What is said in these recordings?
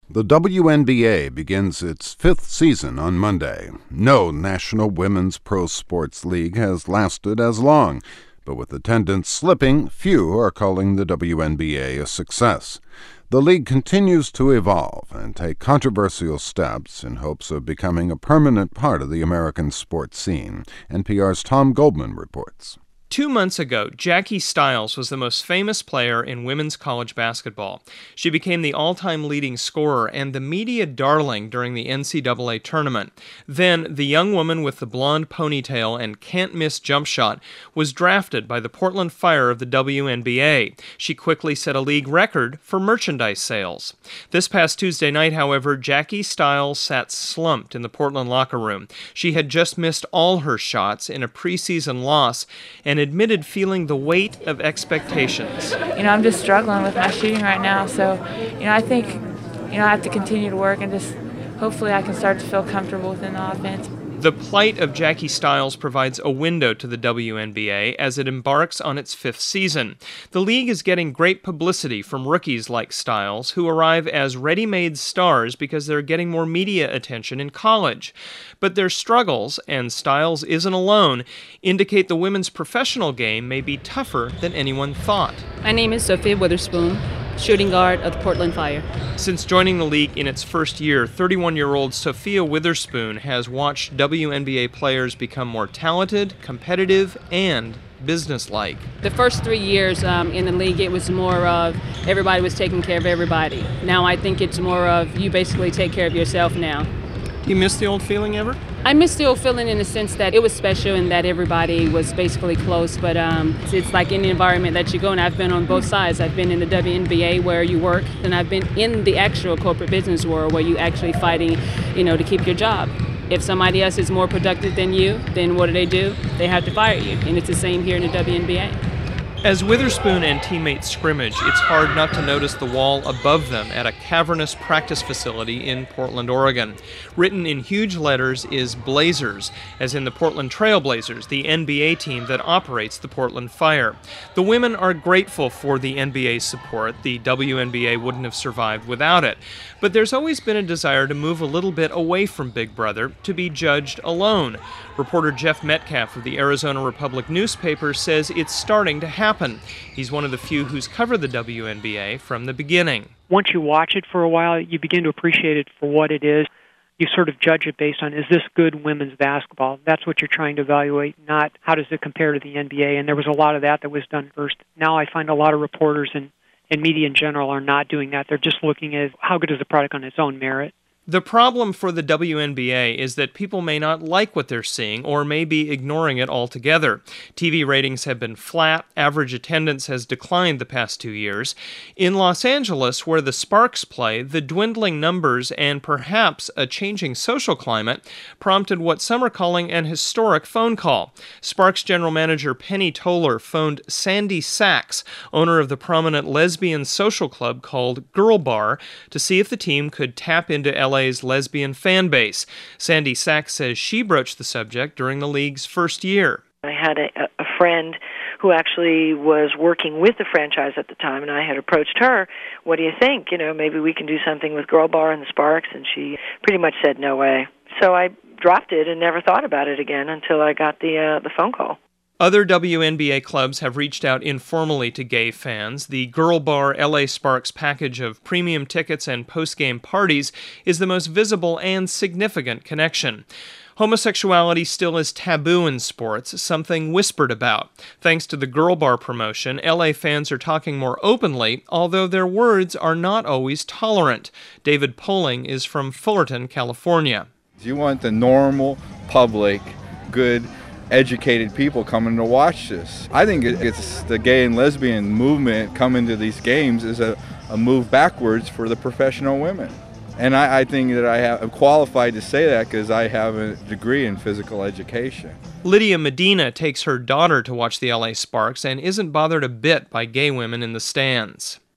The WNBA begins its fifth season on Monday. No National Women's Pro Sports League has lasted as long, but with attendance slipping, few are calling the WNBA a success. The league continues to evolve and take controversial steps in hopes of becoming a permanent part of the American sports scene. NPR's Tom Goldman reports. 2 months ago, Jackie Stiles was the most famous player in women's college basketball. She became the all-time leading scorer and the media darling during the NCAA tournament. Then, the young woman with the blonde ponytail and can't-miss jump shot was drafted by the Portland Fire of the WNBA. She quickly set a league record for merchandise sales. This past Tuesday night, however, Jackie Stiles sat slumped in the Portland locker room. She had just missed all her shots in a preseason loss and admitted feeling the weight of expectations. I'm just struggling with my shooting right now, so, I think, I have to continue to work and just hopefully I can start to feel comfortable within the offense. The plight of Jackie Stiles provides a window to the WNBA as it embarks on its fifth season. The league is getting great publicity from rookies like Stiles, who arrive as ready-made stars because they're getting more media attention in college. But their struggles, and Stiles isn't alone, indicate the women's professional game may be tougher than anyone thought. My name is Sophia Witherspoon, shooting guard of the Portland Fire. Since joining the league in its first year, 31-year-old Sophia Witherspoon has watched WNBA players become more talented, competitive, and businesslike. The first 3 years in the league, it was more of everybody was taking care of everybody. Now I think it's more of you basically take care of yourself now. Do you miss the old feeling ever? I miss the old feeling in the sense that it was special and that everybody was basically close, but it's like in the environment that you go, and I've been on both sides. I've been in the WNBA where you work, and I've been in the actual corporate business world where you actually fighting, to keep your job. If somebody else is more productive than you, then what do? They have to fire you, and it's the same here in the WNBA. As Witherspoon and teammates scrimmage, it's hard not to notice the wall above them at a cavernous practice facility in Portland, Oregon. Written in huge letters is Blazers, as in the Portland Trail Blazers, the NBA team that operates the Portland Fire. The women are grateful for the NBA's support. The WNBA wouldn't have survived without it. But there's always been a desire to move a little bit away from Big Brother, to be judged alone. Reporter Jeff Metcalf of the Arizona Republic newspaper says it's starting to happen. He's one of the few who's covered the WNBA from the beginning. Once you watch it for a while, you begin to appreciate it for what it is. You sort of judge it based on, is this good women's basketball? That's what you're trying to evaluate, not how does it compare to the NBA. And there was a lot of that was done first. Now I find a lot of reporters and media in general are not doing that. They're just looking at how good is the product on its own merit. The problem for the WNBA is that people may not like what they're seeing or may be ignoring it altogether. TV ratings have been flat, average attendance has declined the past 2 years. In Los Angeles, where the Sparks play, the dwindling numbers and perhaps a changing social climate prompted what some are calling an historic phone call. Sparks general manager Penny Toller phoned Sandy Sachs, owner of the prominent lesbian social club called Girl Bar, to see if the team could tap into LA's lesbian fan base. Sandy Sachs says she broached the subject during the league's first year. I had a friend who actually was working with the franchise at the time, and I had approached her, what do you think? Maybe we can do something with Girl Bar and the Sparks, and she pretty much said no way. So I dropped it and never thought about it again until I got the phone call. Other WNBA clubs have reached out informally to gay fans. The Girl Bar LA Sparks package of premium tickets and post-game parties is the most visible and significant connection. Homosexuality still is taboo in sports, something whispered about. Thanks to the Girl Bar promotion, LA fans are talking more openly, although their words are not always tolerant. David Poling is from Fullerton, California. You want the normal, public, good, educated people coming to watch this. I think it's the gay and lesbian movement coming to these games is a move backwards for the professional women. And I think that I'm qualified to say that because I have a degree in physical education. Lydia Medina takes her daughter to watch the LA Sparks and isn't bothered a bit by gay women in the stands.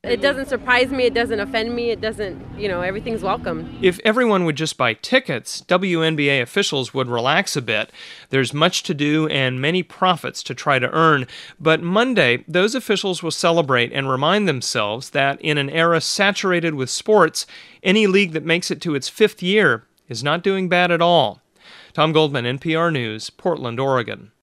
It doesn't surprise me. It doesn't offend me. It doesn't, everything's welcome. If everyone would just buy tickets, WNBA officials would relax a bit. There's much to do and many profits to try to earn. But Monday, those officials will celebrate and remind themselves that in an era saturated with sports, any league that makes it to its 5th year is not doing bad at all. Tom Goldman, NPR News, Portland, Oregon.